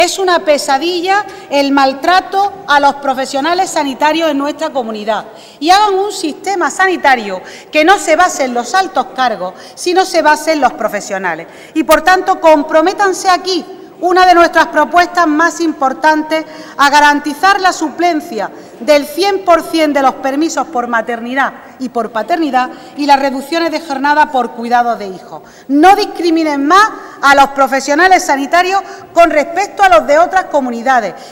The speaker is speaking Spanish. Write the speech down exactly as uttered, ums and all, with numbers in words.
Es una pesadilla el maltrato a los profesionales sanitarios en nuestra comunidad y hagan un sistema sanitario que no se base en los altos cargos, sino se base en los profesionales. Y, por tanto, comprométanse aquí, una de nuestras propuestas más importantes, a garantizar la suplencia del cien por cien de los permisos por maternidad y por paternidad y las reducciones de jornada por cuidado de hijos. No discriminen más a los profesionales sanitarios con respecto a los de otras comunidades.